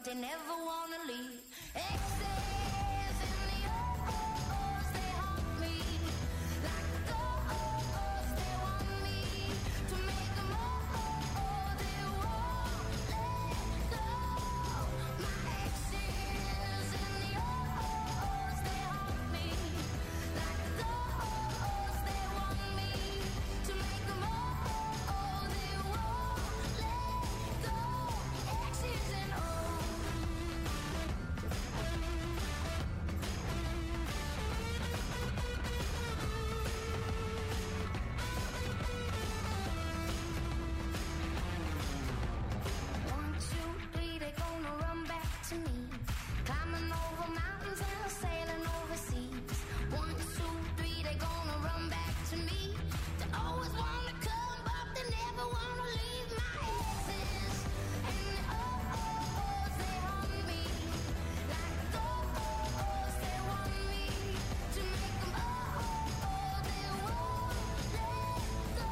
they never wanna leave. Exes in the oh-oh-ohs, they haunt me. Like the oh-oh-ohs, they want me to make them oh-oh-oh, they won't let go. My exes in the oh-oh-ohs, they haunt me. Like the oh-oh-ohs, they want me to make them oh-oh-oh, they won't let go. Exes and oh. One, two, three, they gonna run back to me. Climbing over mountains and sailing overseas. One, two, three, they gonna run back to me. They always wanna come, but they never wanna leave. My exes and the oh-oh-ohs, they haunt me. Like the oh-oh-ohs, they want me to make them oh-oh-oh, they won't let go.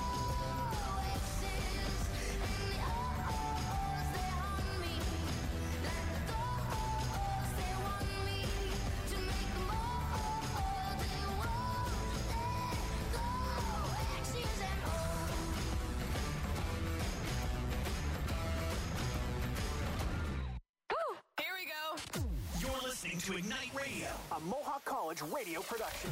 Exes and the oh-oh-ohs, they haunt me. Like the oh-oh-ohs, they want me to make them oh-oh-oh, they won't let go. Exes and oh. Here we go. You're listening to Ignite Radio. A Mohawk College radio production.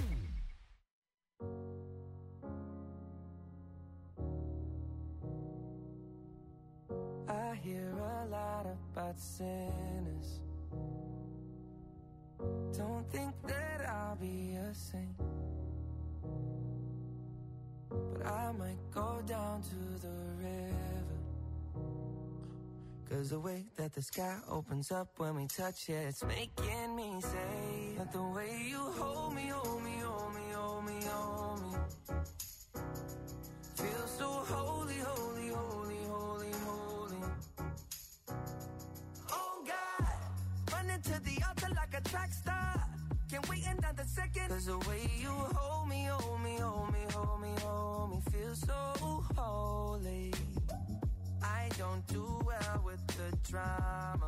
I hear a lot about sinners. Don't think that I'll be a saint, but I might go down to the river. 'Cause the way that the sky opens up when we touch it, it's making me say that the way you hold me, hold me, hold me, hold me, hold me, feels so holy, holy, holy, holy, holy. Oh God, running to the altar like a track star. Can't wait another second. 'Cause the way you hold me, hold me, hold me, hold me, hold me, feels so holy. I don't do well with the drama,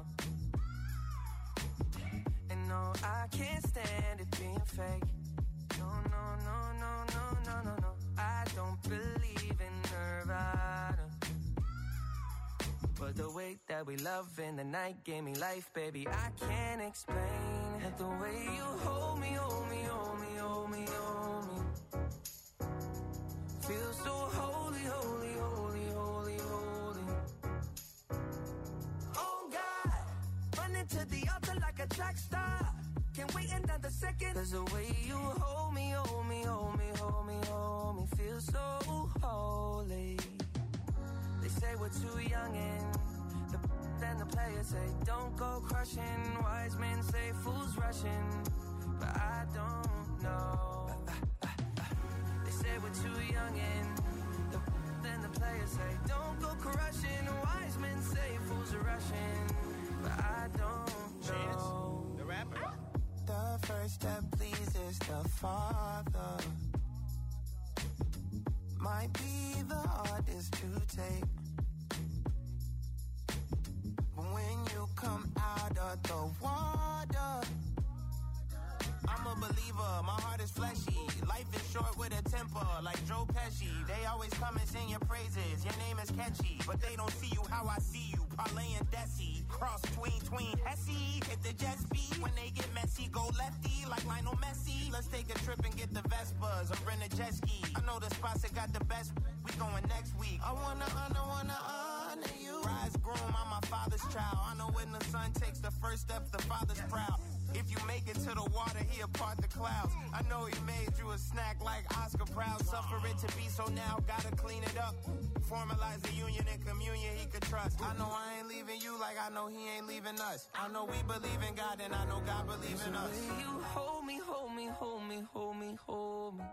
and no, I can't stand it being fake. No, no, no, no, no, no, no, no. I don't believe in Nirvana, but the way that we love in the night gave me life, baby. I can't explain it. The way you hold me, hold me, hold me, hold me, hold me, feels so holy, holy, holy, holy, holy. Oh God, running to the altar like a track star. Can't wait another second. 'Cause the way you hold me, hold me, hold me, hold me, hold me, feels so holy. They say we're too young and then the players say don't go crushing. Wise men say fools rushing, but I don't know. They say we're too young and then the players say don't go crushing. Wise men say fools are rushing, but I don't know. The rapper. The first step pleases the Father, might be the hardest to take, but when you come out of the water, I'm a believer, my heart is fleshy. Life is short with a temper, like Joe Pesci. They always come and sing your praises, your name is catchy, but they don't see you how I see you. Parlay and Desi, cross tween Hesse. Hit the jet speed, when they get messy, go lefty, like Lionel Messi. Let's take a trip and get the Vespas, or rent a jet ski. I know the spots that got the best, we going next week. I wanna honor you. Rise groom, I'm my father's child. I know when the son takes the first step, the father's proud. If you make it to the water, he'll part the clouds. I know he made you a snack like Oscar Proud. Suffer it to be, so now gotta clean it up. Formalize the union and communion he could trust. I know I ain't leaving you like I know he ain't leaving us. I know we believe in God and I know God believes in us. You hold me, hold me, hold me, hold me, hold me,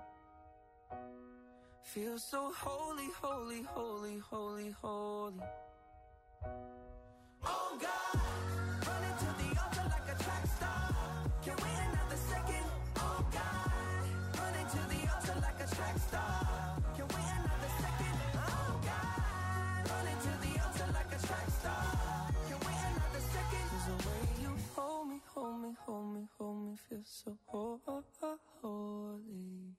feel so holy, holy, holy, holy, holy. Oh God, running to the altar like a track star. Can't wait another second. Oh God, running to the altar like a track star. Can't wait another second. Oh God, running to the altar like a track star. Can't wait another second. so holy.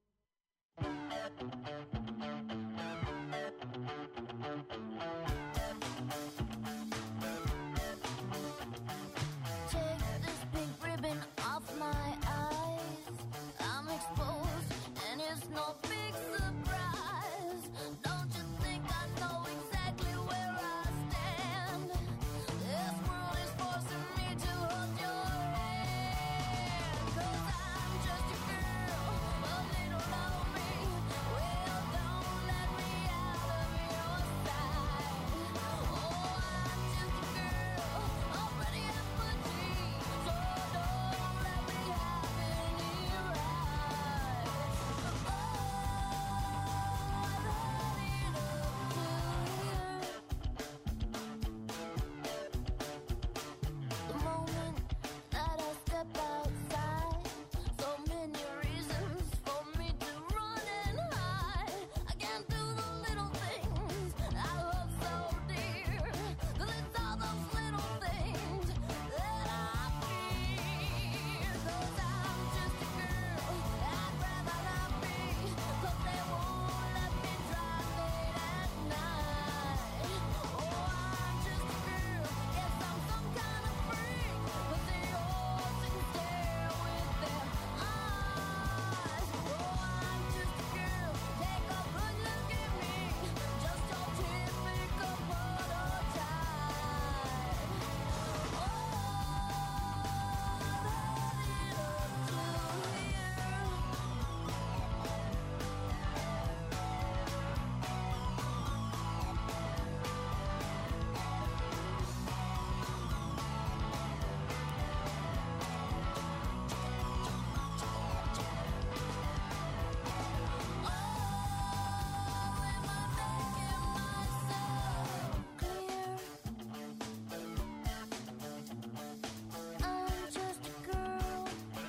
Take this pink ribbon off my eyes. I'm exposed and it's no big surprise. Don't you think I know exactly where I stand? This world is forcing me to hold your hand. 'Cause I'm just a girl, a little lonely. Well, don't let me out of your sight. Oh, I'm just a girl, already at my dreams. So don't let me have any rights. Oh, I've had enough to hear. The moment that I step outside, so many reasons for me to run and hide. I can't do the little things I love so dear, 'cause it's all those little things that I fear. 'Cause I'm just a girl, I'd rather not be, 'cause they won't let me drive late at night. Oh, I'm just a girl, guess I'm some kind of freak, but they all sit and stare with their eyes. Oh, I'm just a girl, take a good look at me, just your typical prototype. Oh, I've had enough to hear. I'm just a girl.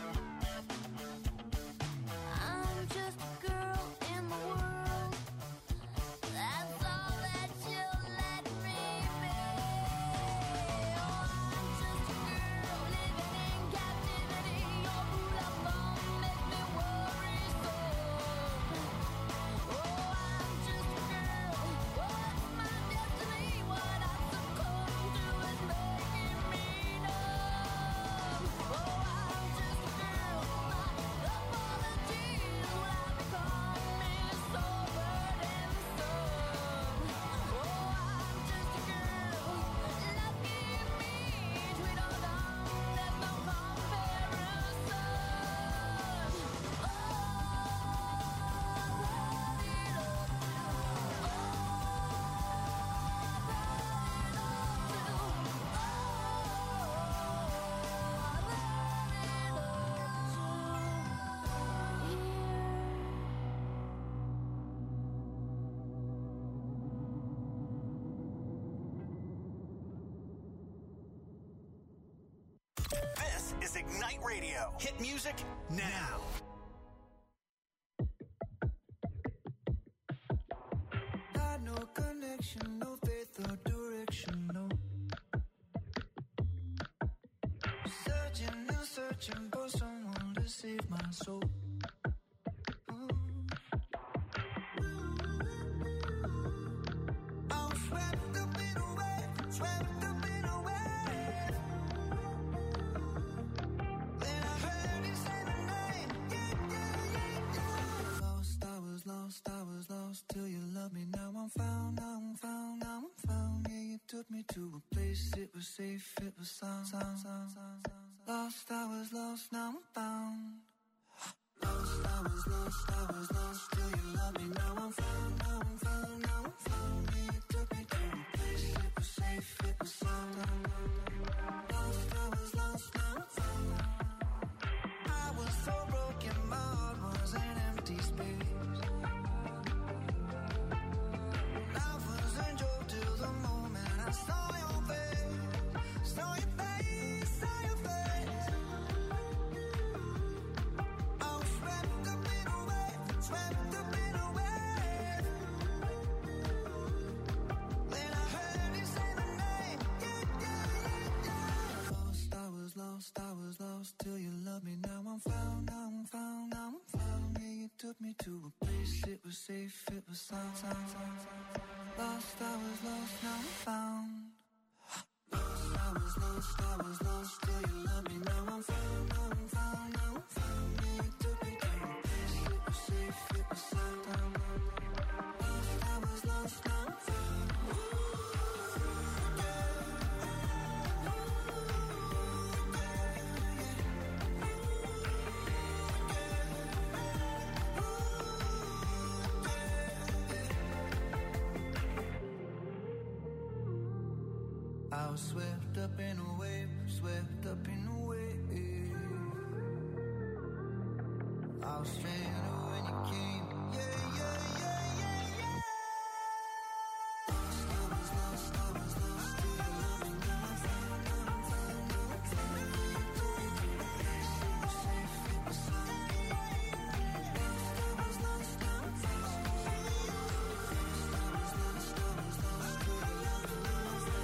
I'm just a girl in the world. That's all that you'll let me be. Oh, I'm just a girl living in captivity. Your rule of thumb makes me worrisome. Oh, I'm just a girl. What's my destiny? What I succumb to is making me numb. Oh, I'm just a girl. My apologies will have become me so burdensome. Oh, I'm just a girl. Lucky me, sweet or dumb, there's no comparison. Oh, I've This is Ignite Radio. Hit music now. Got no connection, no faith or direction, no. Searching and searching for someone to save my soul. I'm swept up in a wave, swept up in a wave. Then I heard you say my name, yeah, yeah, yeah, yeah. Lost, I was lost, I was lost till you loved me. Now I'm found, now I'm found, now I'm found. Yeah, you took me to a place, it was safe, it was sound. Lost, I was lost, now I'm found. Lost, I was lost, I was lost till you loved me. Now I'm found, now I'm found, now I'm found. Yeah, you took me to a place, it was safe, it was sound. Lost, I was lost, now I'm found. I was so broken, my heart was an empty space. Life was a joke till the moment I saw your face, saw your face, saw your face. I was swept up in a wave, swept up in a wave. was safe, it was sound. Lost, I was lost, now I'm found. Lost, I was lost, till you love me, now I'm found, now I'm found, now I'm found. Yeah, you took me to a place, it was safe, it was sound. Lost, I was lost, now I'm found. I was swept up in a wave, swept up in a wave. I was stranded when you came, yeah, yeah, yeah, yeah, yeah. Lost, I was lost, till you love me, now I'm found, now I'm found, now I'm found. Yeah, you took me to a place, it was safe, it was sound. Lost, I was lost, now I'm found. Lost, I was lost, till you love me, now I'm found.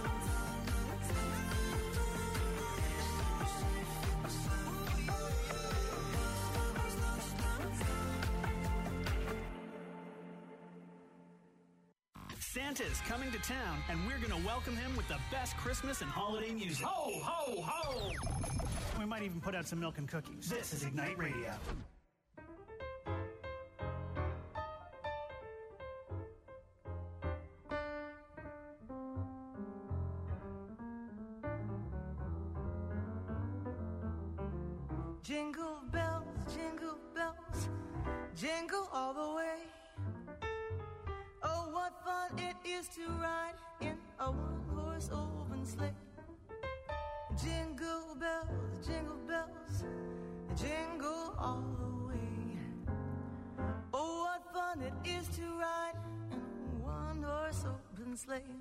Santa's coming to town, and we're going to welcome him with the best Christmas and holiday music. Ho, ho, ho! We might even put out some milk and cookies. This is Ignite Radio. Jingle bells, jingle all the way. Oh, what fun it is to ride in a one-horse open sleigh. Jingle bells, jingle all the way. Oh, what fun it is to ride in a one-horse open sleigh.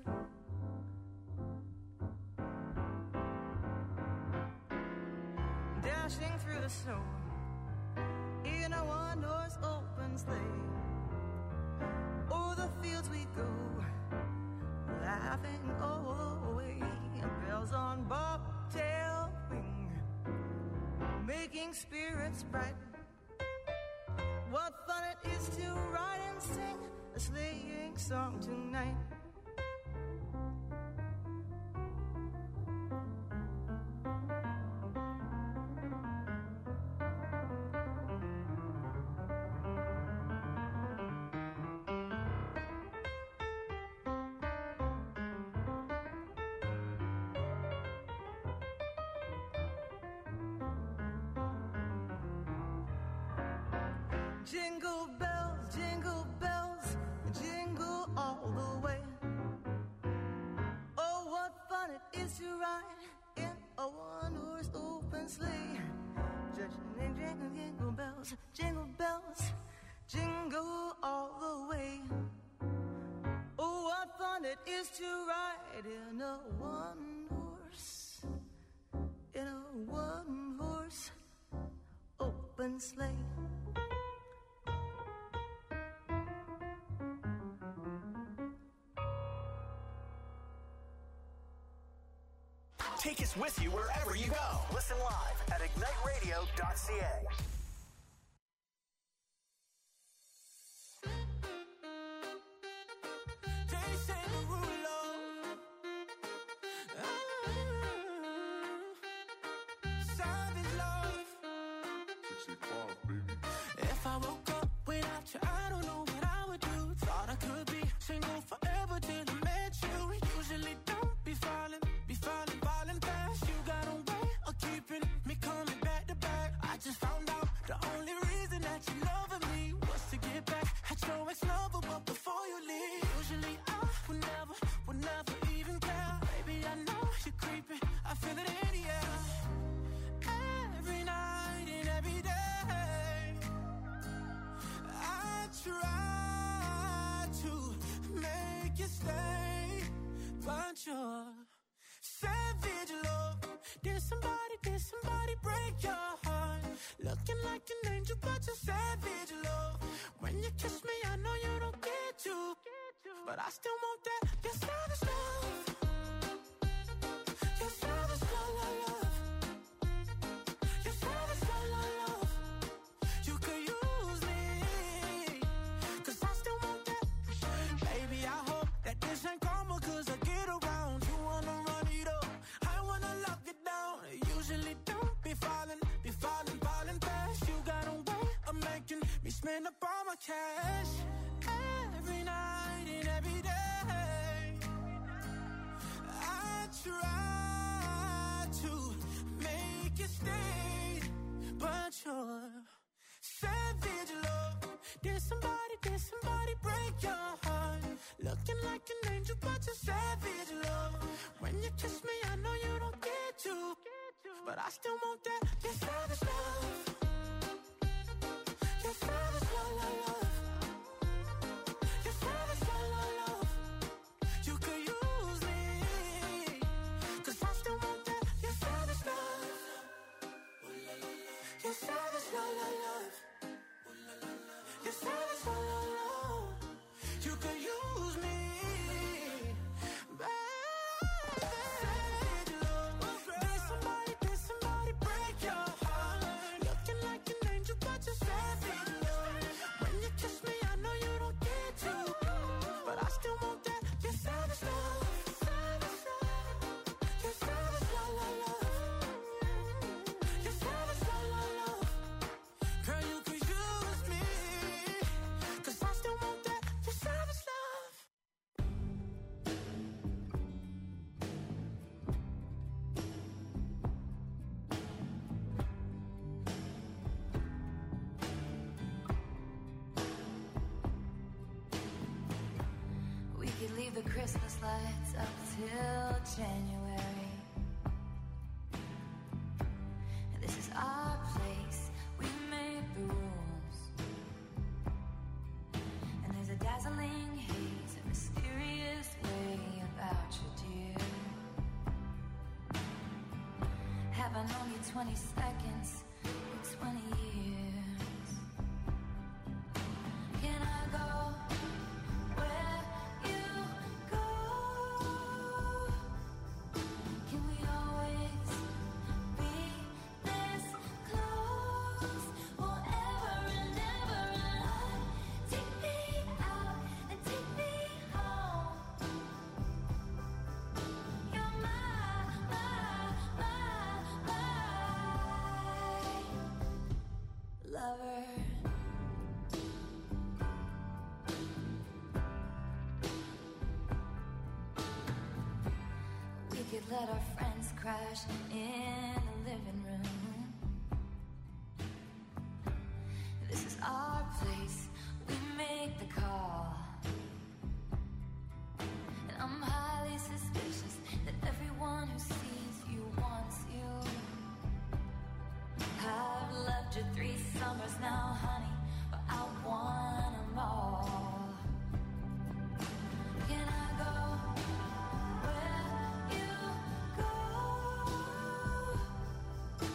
Dashing through the snow in a one-horse open sleigh. O'er the fields we go, laughing all the way. Bells on bobtail ring, making spirits bright. What fun it is to ride and sing a sleighing song tonight. Jingle bells, jingle all the way. Oh, what fun it is to ride in a one-horse open sleigh. Jingle bells, jingle all the way. Oh, what fun it is to ride in a one-horse open sleigh. Take us with you wherever you go. Listen live at igniteradio.ca. If I woke up without you, I don't know what I would do. Thought I could be single forever till I met you. Usually don't be falling fast. You got a way of keeping me coming back to back. I just found out the only reason that you loving me was to get back at your ex-lover, but before you leave, usually I would never even care. Baby, I know you're creeping, I feel it in the air. Every night and every day, I try to make you stay, but you're savage love. Did somebody break your heart? Looking like an angel, but you're savage love. When you kiss me, I know you don't get to, but I still want that. You're savage love. You're savage love. You're savage love. You could use me spend up all my cash every night and every day. I try to make you stay, but you're savage love. Did somebody break your heart? Looking like an angel, but you're savage love. When you kiss me, I know you don't get to, but I still want that. You're savage love. You're savage love, love, love. You're savage love, love, love. You could use me, 'cause I still want that. You're savage love. You're savage love, love, love. You're savage love, love, love. You could use me, baby. Savage love. Did somebody break your heart? Looking like an angel, but you're savage love. When you kiss me, I know you don't get to, but I still want that. You're savage love. You're savage love, love, love. You're savage love, love, love. Girl, you could use me, 'cause I still want that. You're savage love. We could leave the Christmas lights up till January. This is our place, we make the rules. And there's a dazzling haze, a mysterious way about you, dear. Have I known you 20 seconds or 20 years? Can I go where you go? Can we always be this close forever and ever? And take me out and take me home. You're my lover. We could let our friends crash in the living room. This is our place, we make the call. And I'm highly suspicious that everyone who sees you wants you. I've loved you 3 summers now, honey, but I want them all. Can I go where you go?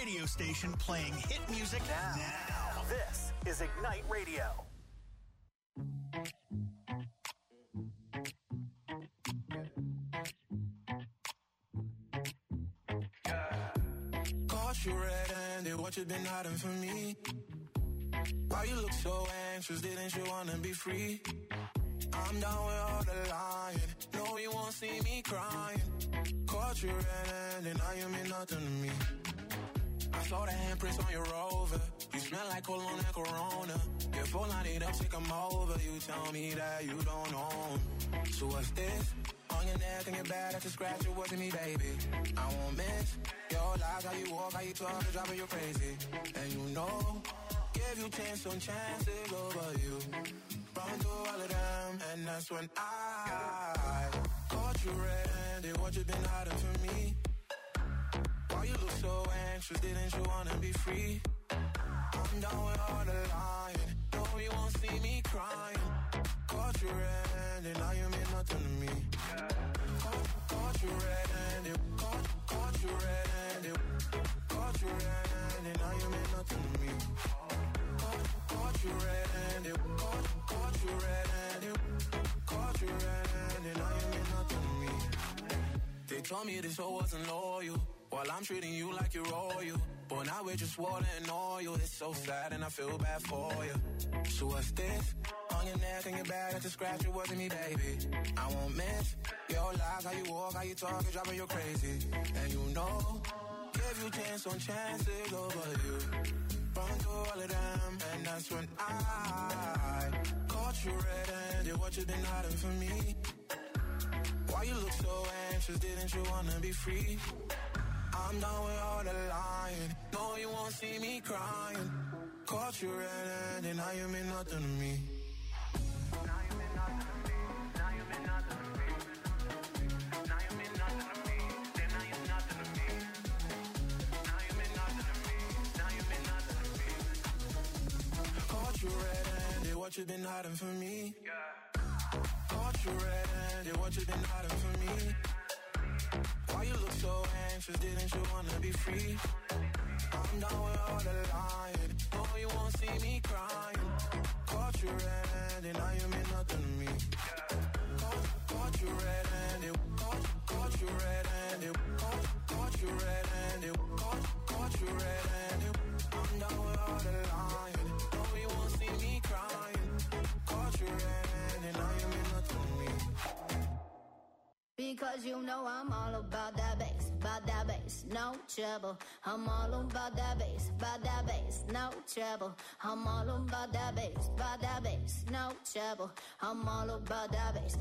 radio station playing hit music now. This is Ignite Radio. Caught you red-handed, what you been hiding from me? Why you look so anxious, didn't you wanna be free? I'm down with all the lying, no you won't see me crying. Caught you red-handed, now you mean nothing to me. I saw the handprints on your Rover, you smell like cologne and Corona. Your phone line it up, take 'em over, you tell me that you don't own. So what's this? On your neck and your back, that's a scratch, it wasn't me, baby. I won't miss your lies, how you walk, how you talk, it's driving you crazy. And you know, give you chance on chances over you. Run through all of them, and that's when I caught you red-handed, what you been hiding from me? Why you look so anxious, didn't you wanna be free? I'm down with all the lying, no you won't see me crying. Caught you red-handed, now you mean nothing to me. Caught you red-handed, caught you red-handed, caught you red-handed, now you mean nothing to me. Caught you red-handed, caught you red-handed, caught you red-handed, now you mean nothing to me. They told me this hoe wasn't loyal, while I'm treating you like you're royal. But now we're just water and oil, it's so sad and I feel bad for you. So what's this? On your neck and your back, that's a scratch, it wasn't me, baby. I won't miss your lies, how you walk, how you talk, it's driving you crazy. And you know, give you chance on chances over you. Run through all of them, and that's when I caught you red-handed, what you been hiding from me? Why you look so anxious, didn't you wanna be free? I'm done with all the lying, no you won't see me crying. Caught you red-handed, now you mean nothing to me. Now you mean nothing to me, now you mean nothing to me. Now you mean nothing to me, then now you're nothing to me. Now you mean nothing to me, now you mean nothing to me. Caught you red-handed, what you been hiding from me? Caught you red-handed, what you been hiding from me? Why you look so anxious, didn't you wanna be free? I'm down with all the lying, no you won't see me crying. Caught you red-handed, now you mean nothing to me. Caught you red-handed, caught you red-handed, caught you red-handed, caught you red-handed. I'm down with all the lying, no you won't see me crying. Caught you red-handed, now you mean nothing to me. Because you know I'm all about that bass, no trouble. I'm all about that bass, no trouble. I'm all about that bass, no trouble. I'm all about that bass,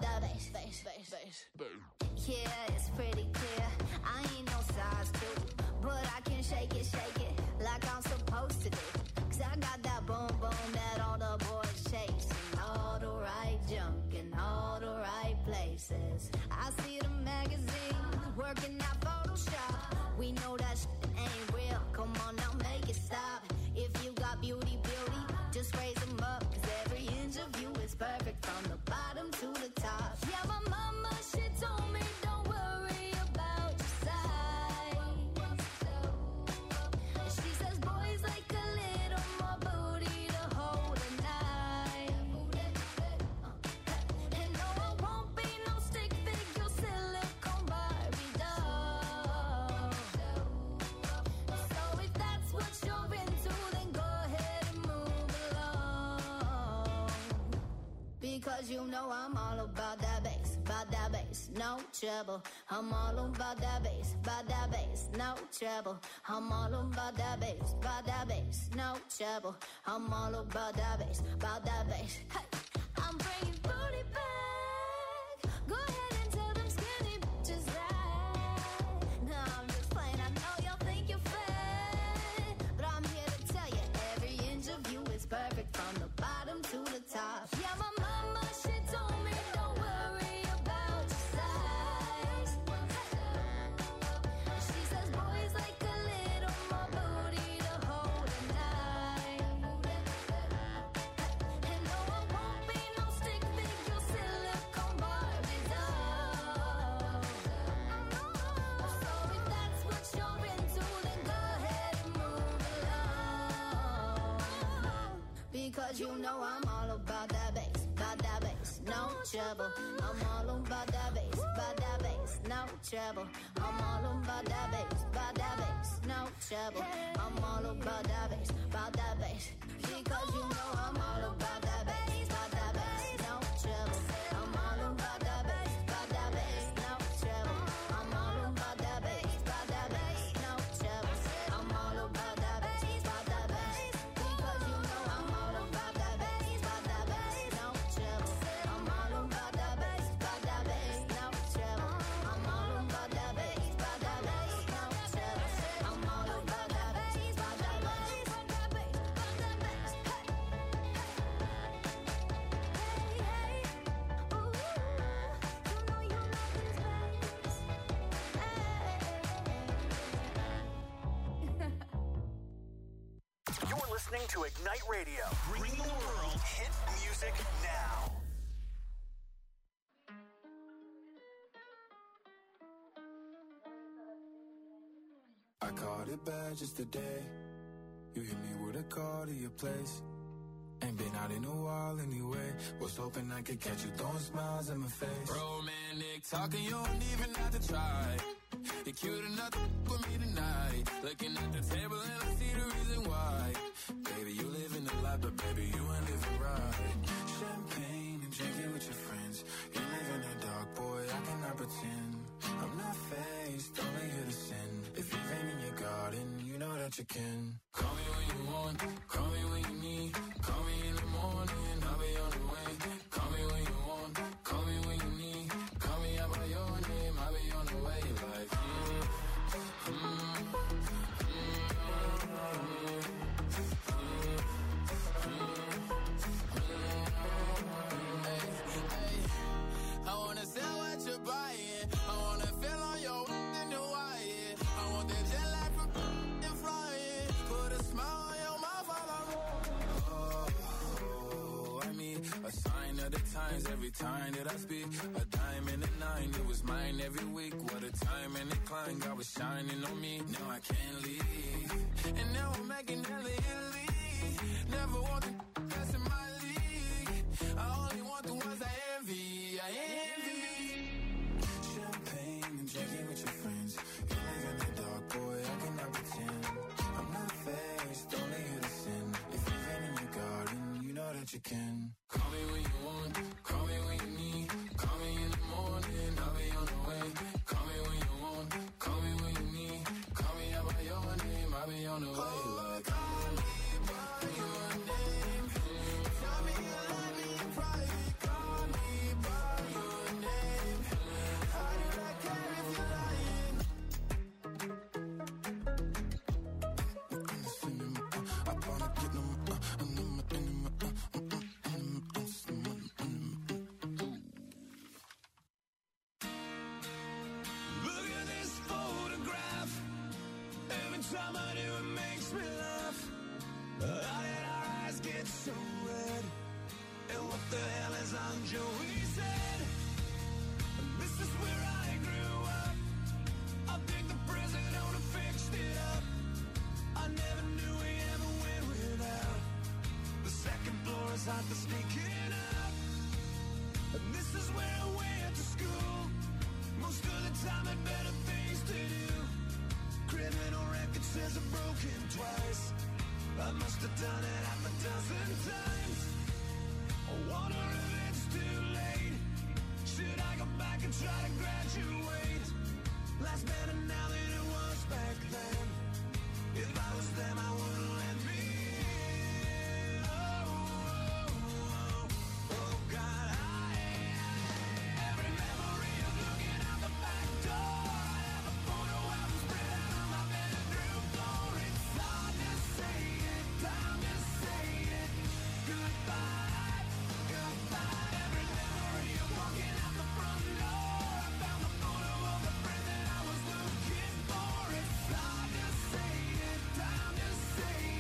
bass. Yeah, it's pretty clear. I ain't no size 2, but I can shake it like I'm supposed to do. 'Cause I got that boom boom that all the boys chasing, all the right junk in all the right places. I see the magazines working out Photoshop. We know that shit ain't real. Come on now, make it stop. If you got beauty, just raise them up. 'Cause every inch of you is perfect from the bottom to the top. Yeah, my mama, she told me don't worry about your size. She says boys like a little more booty to hold at night. And no, I won't be no stick figure silicone Barbie doll. So if that's what you're into, then go ahead and move along. Because you know I'm all about that bass, no trouble. I'm all about that bass, no trouble. I'm all about that bass, no trouble. I'm all about that bass, Hey, I'm bringing booty back. Go ahead and tell them skinny bitches that. No, I'm just playing, I know y'all think you're fat, but I'm here to tell you every inch of you is perfect from the bottom to the top. Yeah, my mama, she told me don't worry about your size. She says boys like a little more booty to hold at night. And no, I Because you know I'm all about that bass, no trouble. I'm all about that bass, no trouble. I'm all about that bass, no trouble. I'm all about that bass, because you know I'm all about that bass, no trouble. I'm all about that bass, no trouble. I'm all about that bass, no trouble. I'm all about that bass, because you know I'm all about that bass, no trouble. I'm all about that bass, no trouble. I'm all about that bass, no trouble. I'm all about that bass, You're listening to Ignite Radio, bringing the world hit music now. I caught it bad just today. You hit me with a call to your place. Ain't been out in a while anyway. Was hoping I could catch you throwing smiles in my face. Romantic talking, you don't even have to try. You're cute enough to with me tonight. Looking at the table and I see the reason why. Baby, you live in the life, but baby, you ain't living right. Champagne and drinking with your friends. You live in the dark, boy, I cannot pretend. I'm not faced, only here to sin. If you've been in your garden, you know that you can. Call me when you want, call me when you need. Call me in the morning, I'll be on the way. Call me when you want, call me when you need. Call me out by your name, I'll be on the way. Like, I wanna sell what you're buying. I wanna feel on your in Hawaii. I want that jet lag from and flying. Put a smile on your mouth while I'm I mean, a sign of the times every time that I speak. A dime and a nine, it was mine every week. What a time and a climb, God was shining on me. Now I can't leave, and now I'm making hella Italy. Never want the best in my league. I only want the ones I envy. I envy. Champagne and drinking with your friends. You live in the dark, boy, I cannot pretend. I'm not faced, only here to sin. If you've been in your garden, you know that you can. Call me when you want, call me when you need. Call me in the morning, I'll be on the way. Call me when you want, call me when you need. Call me out by your name, I'll be on the way. Like, call me by your name. Tell me you love me in private. Call me by your name. How did I care if you're lying? I wanna get them, Look at this photograph. Every time I do, it makes me laugh. How did our eyes get so red? And what the hell is on Joey's head? This is where I grew up. I think the present owner fixed it up. I never knew we ever went without. The second floor is hot for sneaking up. And this is where I went to school. Most of the time had better things to do. Criminal record says I've broken twice. I must have done it half a dozen times. I wonder if it's too late. Should I go back and try to graduate? Life's better now than it was back then. If I was them, I wouldn't let me in. Oh, God, every memory of looking out the back door. I have a photo album spread out on my bedroom floor. It's hard to say it, time to say it. Goodbye, goodbye. Every memory of walking out the front door. I found the photo of the friend that I was looking for. It's hard to say it, time to say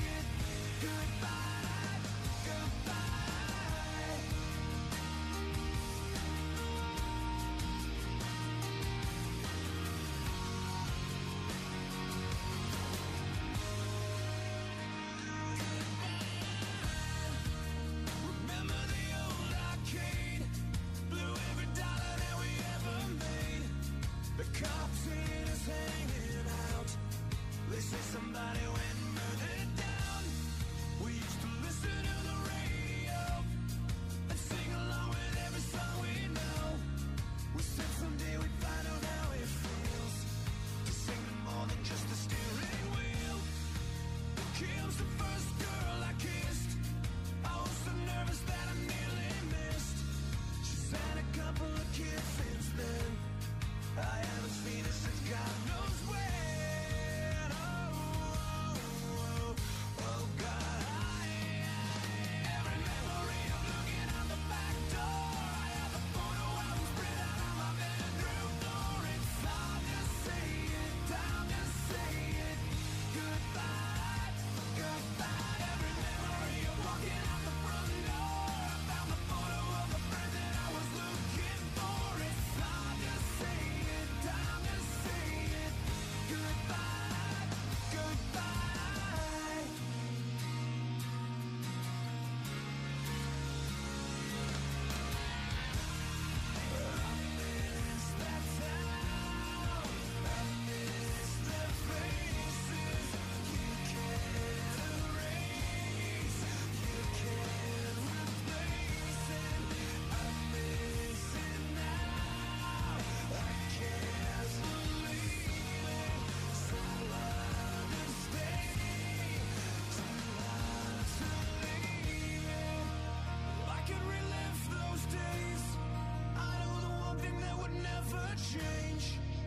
wanna change.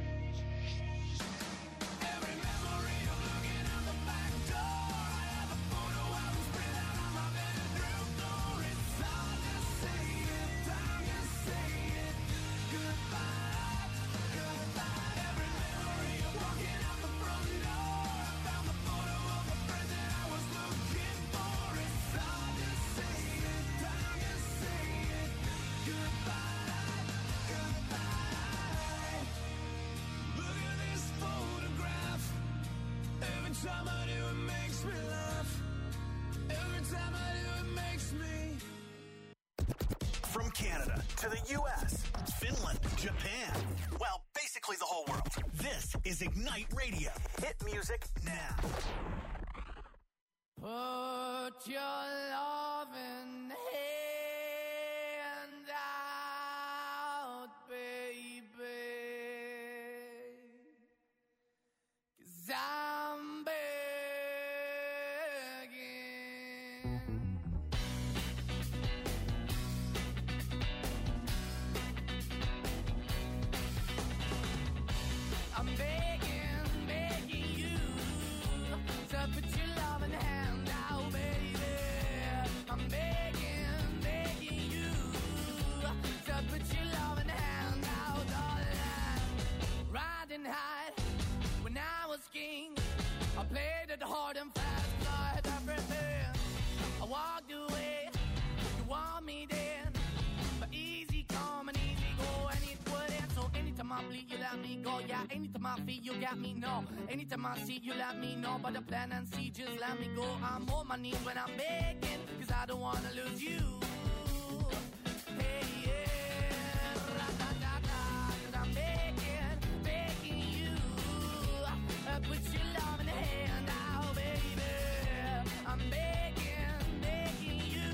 Every memory of looking out the back door. I have a photo album spread out on my bedroom floor. It's hard to say it, time to say it. Goodbye, goodbye. Every memory of walking out the front door. I found the photo of the friend that I was looking for. It's hard to say it, time to say it. Goodbye, goodbye. Look at this photograph. Every time I do, it makes me laugh. Every time I do, it makes me. From Canada to the U.S., Finland, Japan. Well, basically the whole world. This is Ignite Radio. Hit music now. Put your loving hand out, baby, 'cause I'm begging. I'm begging, begging you to put your loving hand out, baby. I'm begging, begging you to put your loving hand out, darling. Riding high when I was king, I played it hard and fast, 'cause I had everything. I walked away, you want me then, but easy come and easy go, and it wouldn't. So anytime I bleed, you let me go. Yeah, anytime I feel, you got me, no. Anytime I see, you let me know. But the plan and see, just let me go. I'm on my knees when I'm begging, 'cause I don't wanna lose you. Hey, yeah, ra-da-da-da, 'cause I'm begging, begging you. Put your love in the hand out, baby. I'm begging, begging you.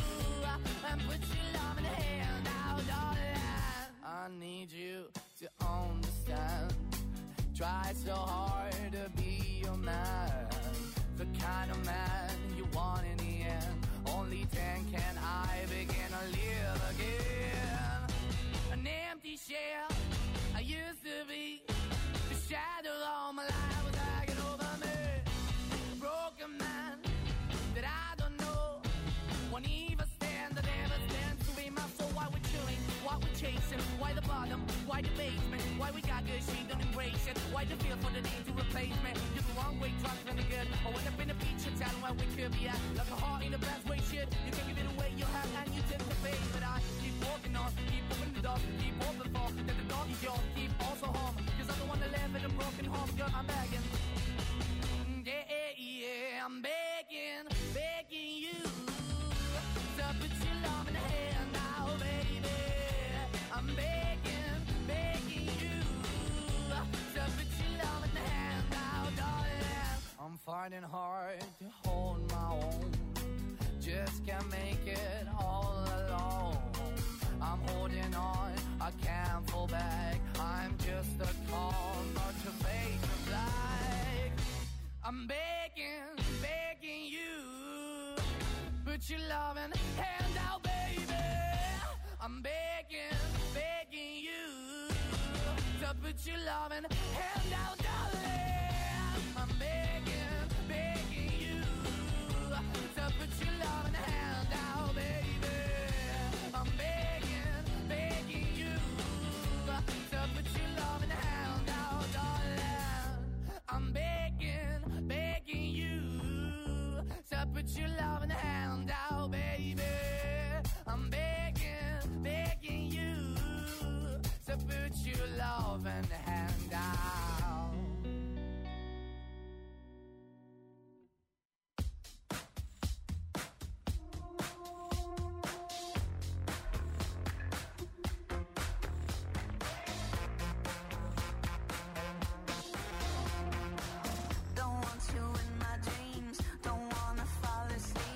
Put your love in the hand out, darling. I need you to understand. Try so hard to be your man, the kind of man you want in the end. Only then can I begin to live again. An empty shell I used to be, the shadow all my life was hanging over me. A broken man that I don't know, won't even stand, I never stand to be my soul. Why we chewing, why we chasing, why the bottom, why the basement, why we got good, she don't embrace it, why the feel for the need to replace me. You're the wrong way, trying to be good. I went up in the feature town where we could be at, like a heart in the best way, shit. You can give it away, you have, and you take the face. But I keep walking on, keep opening the door, keep open for, that the dog is yours, keep also home, 'cause I'm the one that live in a broken home, girl, I'm begging. Yeah, yeah, I'm begging, begging you to put your love in the hand now, baby. I'm begging, begging you to put your love in the hand now, darling. I'm fighting hard to hold my own, just can't make it all alone. I'm holding on, I can't fall back. I'm just a call, not your face of black. I'm begging, begging you, put your loving hand out, baby. I'm begging, begging you to put your loving hand out, darling. I'm begging, begging you to put your loving hand out, baby. I'm begging, begging you to put your loving hand out, darling. I'm begging, begging you to put your loving hand out, baby. I'm begging, begging you to put your loving hand out. Don't want you in my dreams, don't wanna fall asleep.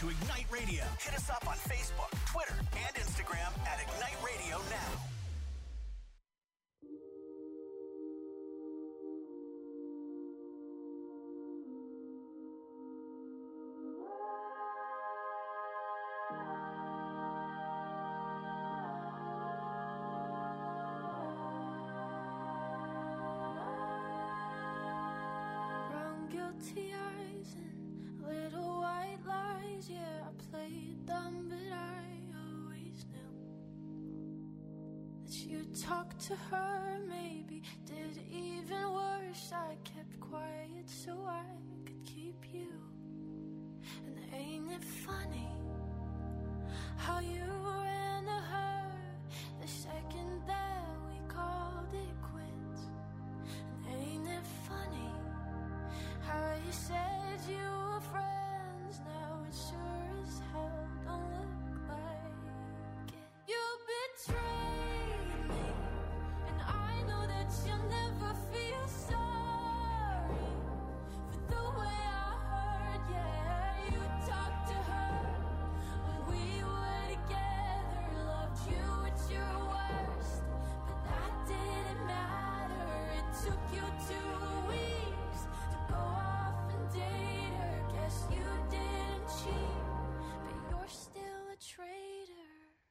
to Ignite Radio. Hit us up on Facebook, Twitter, and Instagram at Ignite Radio Now. Guilty eyes and little white lies. Yeah, I played dumb, but I always knew that you'd talk to her. Maybe did even worse. I kept quiet so I could keep you. And ain't it funny how you ran to her the second that we called it quits? And ain't it funny how you said you were friends, now it sure as hell don't look like it. You betrayed me, and I know that you'll never feel sorry for the way I heard. Yeah, you talked to her when we were together, loved you at your worst, but that didn't matter. It took you 2 weeks to go off and date her. Guess you didn't cheat, but you're still a traitor.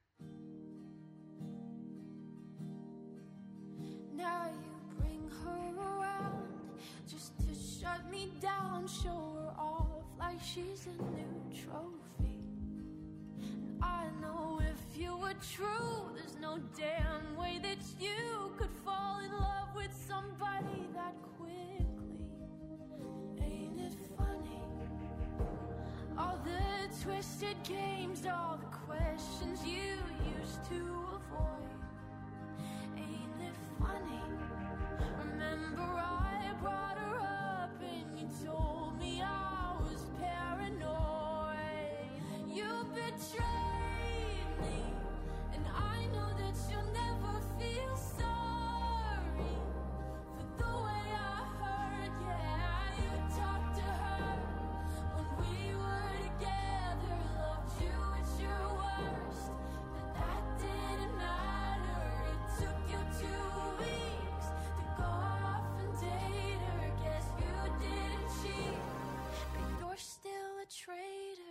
Now you bring her around just to shut me down, show her off like she's a new trophy. And I know if you were true, there's no damn way that you could fall in love with somebody that quickly. Ain't it funny? All the twisted games, all the questions you used to avoid. Ain't it funny? Remember I brought her up and you told me I was paranoid. You betrayed me, and I know that you'll never feel sorry for the way I heard. Yeah, you talked to her when we were together, loved you at your worst, but that didn't matter. It took you 2 weeks to go off and date her. Guess you didn't cheat, but you're still a traitor.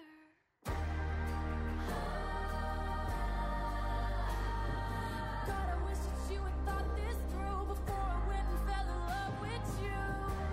God, I wish that you had thought this through before I went and fell in love with you.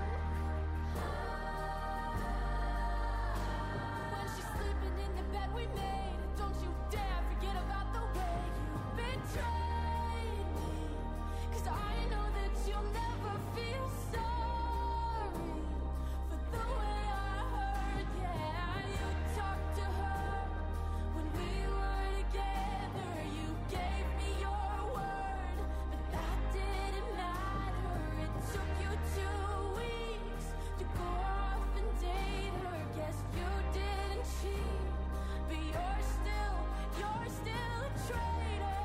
When she's sleeping in the bed we made, don't you dare forget about the way you betrayed me. 'Cause I know that you'll never feel sorry for the way I heard. Yeah, you talked to her when we were together. You gave me your word, but that didn't matter. It took you 2 weeks to go off and date her. Guess you didn't cheat, but you're still a traitor.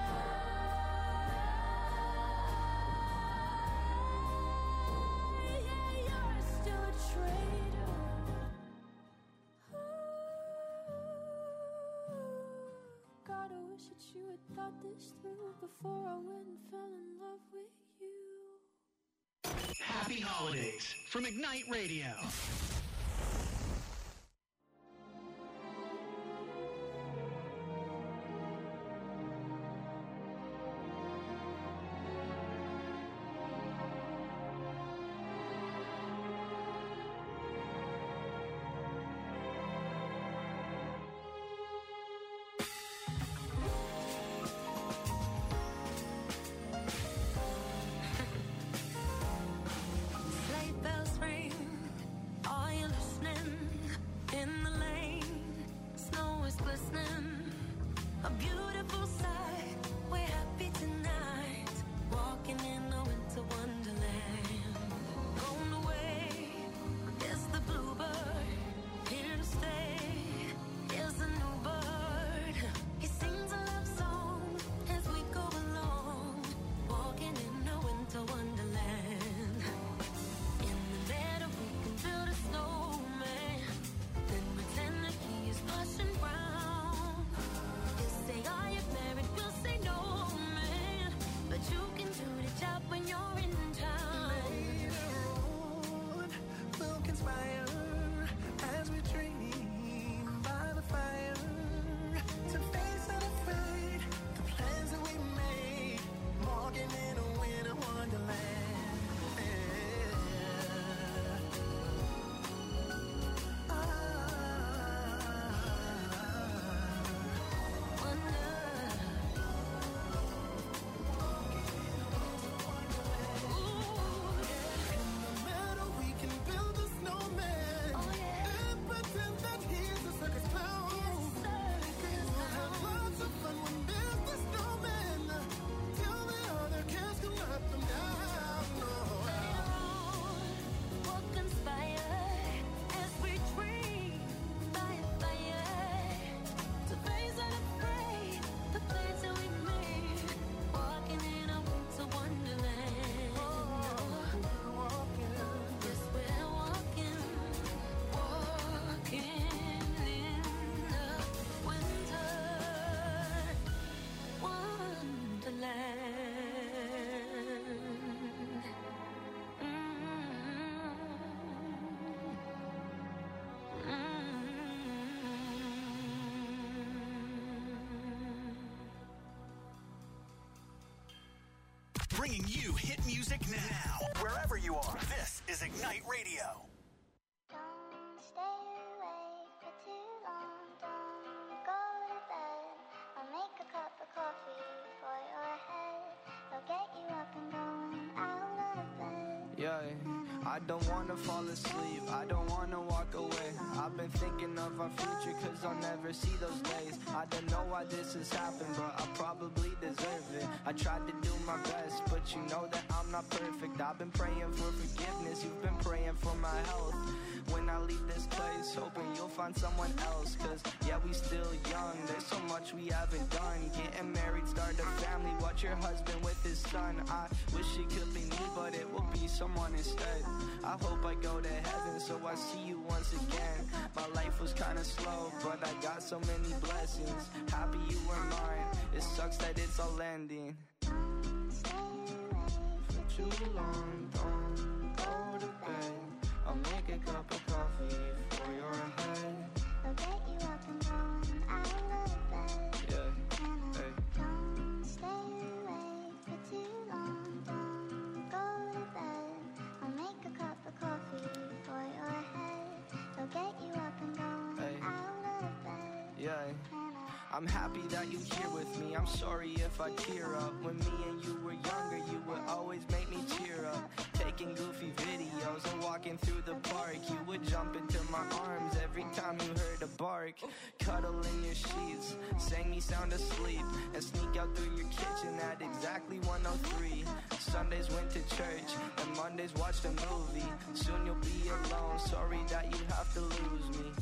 Yeah, you're still a traitor. God, I wish that you had thought this through before I went and fell in love with you. Happy holidays from Ignite Radio. Sleigh bells ring, all bringing you hit music now. Wherever you are, this is Ignite Radio. Don't stay awake for too long. Don't go to bed. I'll make a cup of coffee for your head. I'll get you up and going out of bed. Yeah, I don't wanna fall asleep, I don't wanna walk away. I've been thinking of our future cause I'll never see those days. I don't know why this has happened, but I probably deserve it. I tried to do my best, but you know that I'm not perfect. I've been praying for forgiveness, you've been praying for my health. When I leave this place, hoping you'll find someone else. Cause yeah, we still young, there's so much we haven't done. Getting married, start a family, watch your husband with his son. I wish it could be me, but it will be someone instead. I hope I go to heaven so I see you once again. My life was kinda slow, but I got so many blessings. Happy you were mine, it sucks that it's all ending. For too long, don't go to bed. I'll make a cup of coffee for your head. I'll get you up and going out of bed. Yeah, hey. Don't stay awake for too long. Don't go to bed. I'll make a cup of coffee for your head. I'll get you up and going out of bed. Yeah. I'm happy that you're here with me. I'm sorry if I tear up. When me and you were younger, you would always make me cheer up. Taking goofy videos and walking through the park. You would jump into my arms every time you heard a bark. Cuddle in your sheets, sang me sound asleep, and sneak out through your kitchen at exactly 1:03. Sundays went to church, and Mondays watched a movie. Soon you'll be alone, sorry that you have to lose me.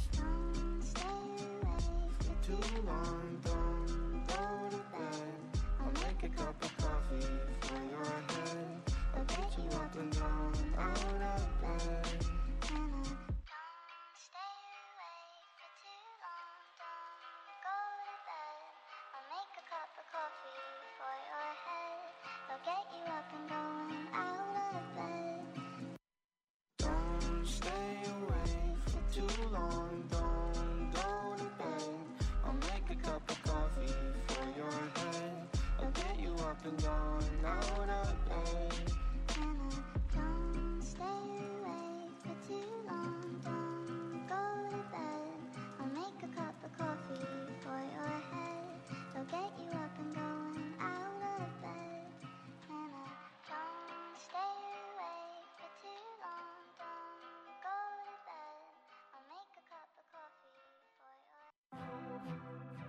Too long, don't go to bed. I'll make a cup of coffee for your head. I'll get you up and down, out of bed. Don't stay awake for too long. Don't go to bed. I'll make a cup of coffee for your head. I'll get you up and going out of bed. Don't stay awake for too long, don't go to bed. I'll make a cup of coffee for your head. I'll get you up and going out of bed. Don't stay awake for too long. Don't go to bed. I'll make a cup of coffee for your head. I'll get you up and going out of bed. Don't stay awake for too long. Don't go to bed. I'll make a cup of coffee for your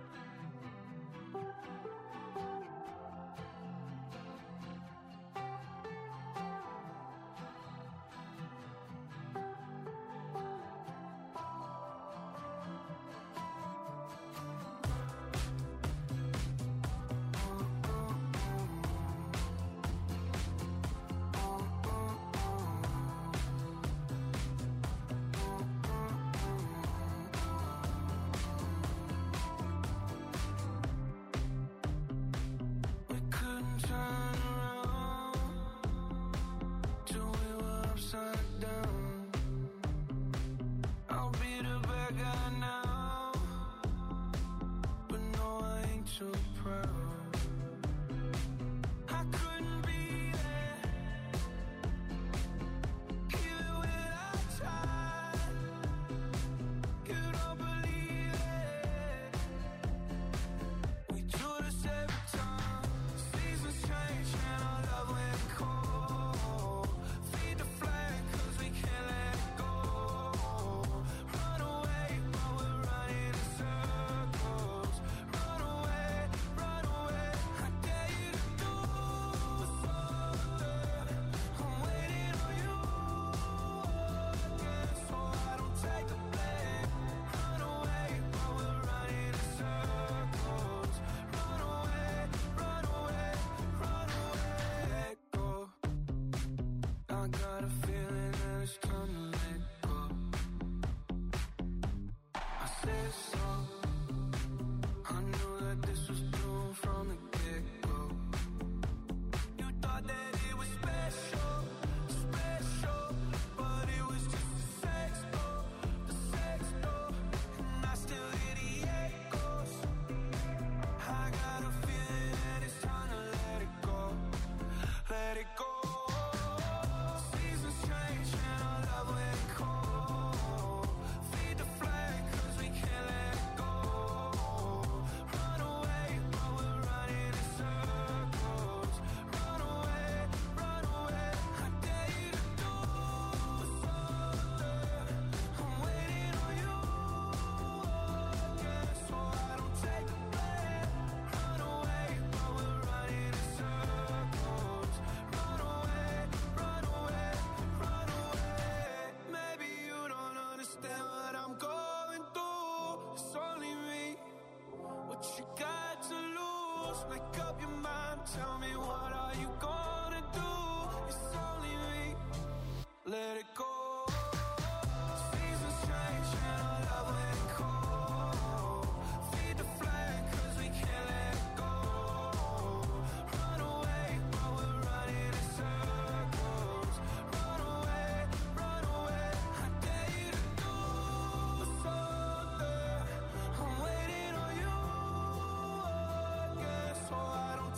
We couldn't turn around till we were upside down. I'll be the bad guy now, but no, I ain't too proud. I couldn't be there, even when I tried. You don't believe it. We do this every time. Seasons change and our love went cold. Feed the flame 'cause we can't let go. Run away, but we're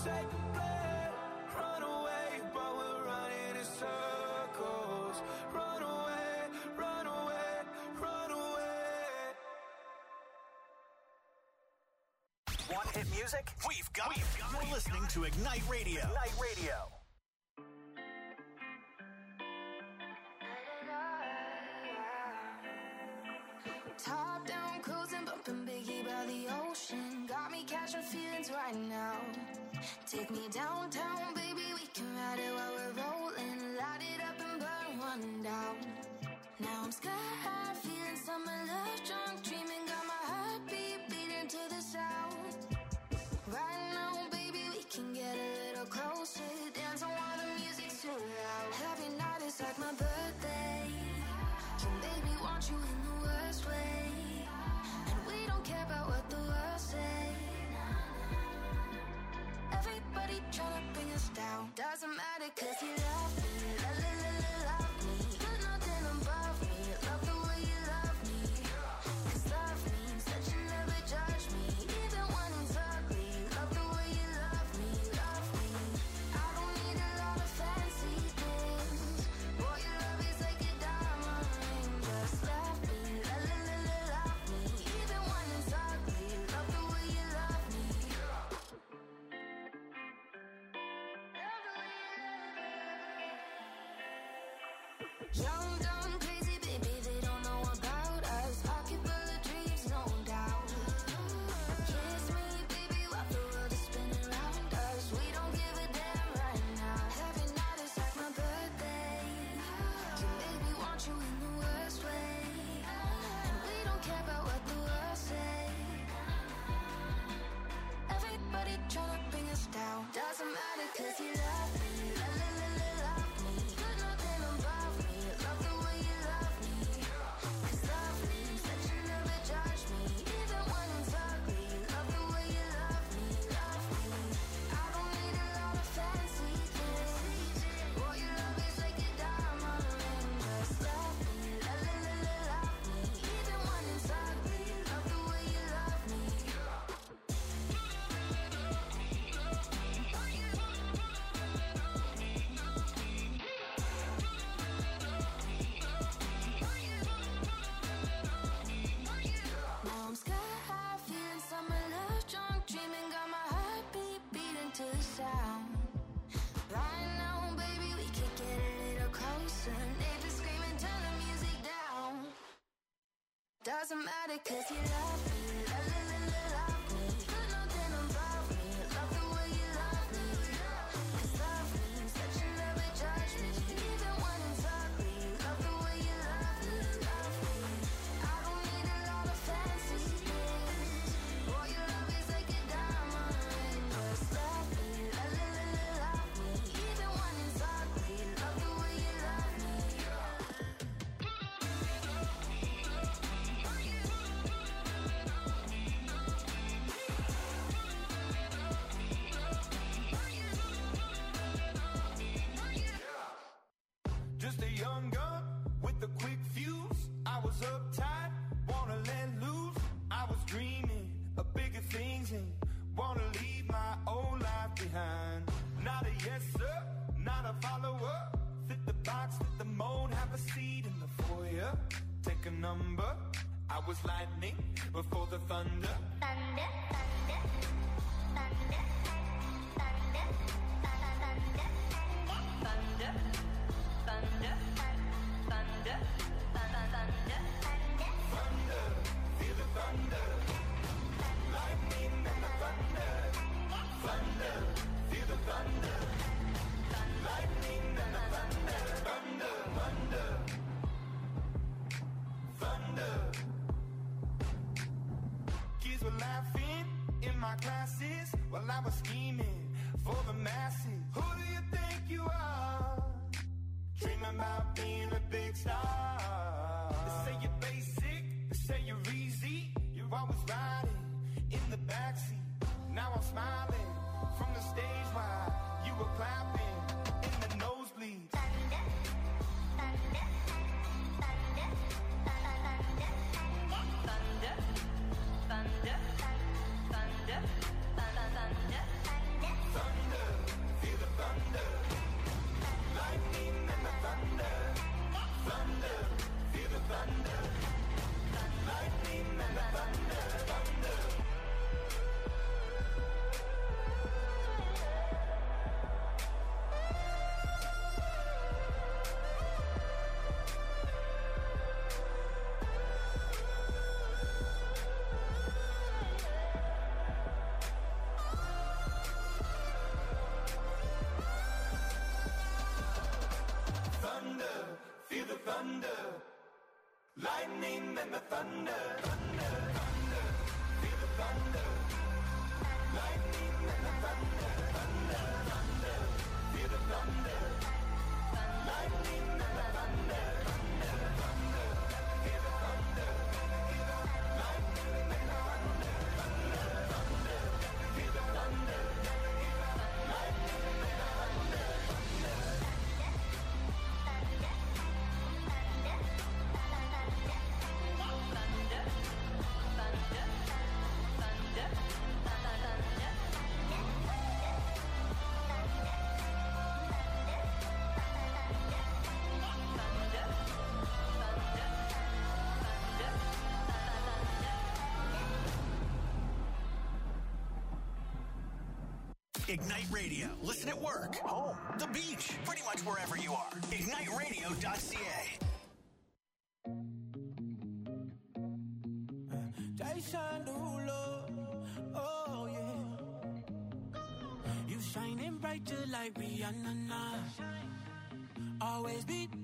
take a breath, run away, but we're running in circles. Run away, run away, run away. Want hit music? We've got it. You're listening to Ignite Radio. Ignite Radio. Top down, cruising, bumping Biggie by the ocean. Got me catching feelings right now. Take me downtown, baby, we can ride it while we're rolling. Light it up and burn one down. Now I'm sky high, feeling summer love, drunk, dreaming. Got my heartbeat beating to the sound. Right now, baby, we can get a little closer. Dance on while the music's too loud. Every night is like my birthday. Can baby want you in the worst way. And we don't care about what the world say. Everybody tryna bring us down. Doesn't matter cause you love me. Love me. Put nothing above me. Love the way you love me. Cause love means that you never judge me. Even when it's ugly. Love the way you love me. Love me. I don't need a lot of fancy things. Boy, your love is like a diamond ring. Just love me. Love me. Even when it's ugly. Love the way you love me. Young, dumb, crazy, baby, they don't know about us. Pocket full of dreams, no doubt. Kiss me, baby, while the world is spinning around us. We don't give a damn right now. Every night is like my birthday. Can baby want you in the worst way. And we don't care about what the world say. Everybody tryna bring us down. Doesn't matter cause you love me. Love me. Put nothing above me. Love the way you love me. Cause love means that you never judge me. Even when it's ugly. Love the way you love me. Love me. I don't need a lot of fancy things. Boy, your love is like a diamond ring. Just love me. Love me. Even when it's ugly. Love the way you love me. Now I'm sky high, feeling summer love, drunk, dreaming. Got my heartbeat beating to the sound. Right now, baby, we could get a little closer. Neighbors screaming, turn the music down. Doesn't matter cause you love me. Love me. Put nothing above me. Love the way you love me. Cause love means that you never judge me. Even when it's ugly. Love the way you love me. Love me. I don't need a lot of fancy things. Boy, your love is like a diamond ring. Just love me. Love me. Even when it's ugly. Love the way you love me. Just a young gun with a quick fuse. I was uptight, wanna let loose. I was dreaming of bigger things and wanna leave my old life behind. Not a yes sir, not a follower. Fit the box, fit the mold, have a seat in the foyer. Take a number. I was lightning before the thunder. Thunder, thunder, thunder, thunder, thunder, thunder, thunder, thunder, thunder, Thunder, feel the thunder. Lightning and the thunder. Thunder, feel the thunder. Lightning and the thunder. Thunder, thunder. Thunder. Kids were laughing in my classes while I was scheming for the masses. Who do you think you are? Dreaming about being a big star. They say you're basic, they say you're easy. You're always riding in the backseat. Now I'm smiling from the stage while you were clapping in the nosebleeds. thunder, thunder, thunder, thunder, thunder, thunder, thunder, thunder, thunder, thunder, thunder, lightning and the thunder, thunder, thunder. Feel the thunder, lightning and the thunder, thunder, thunder. Feel the thunder, lightning and the thunder, thunder, thunder. Feel the thunder, lightning and the thunder, thunder, thunder. Feel the thunder, lightning and the thunder, thunder. Ignite Radio. Listen at work, home, the beach, pretty much wherever you are. IgniteRadio.ca. Jason Derulo, oh yeah. You shining bright just like Rihanna. Always be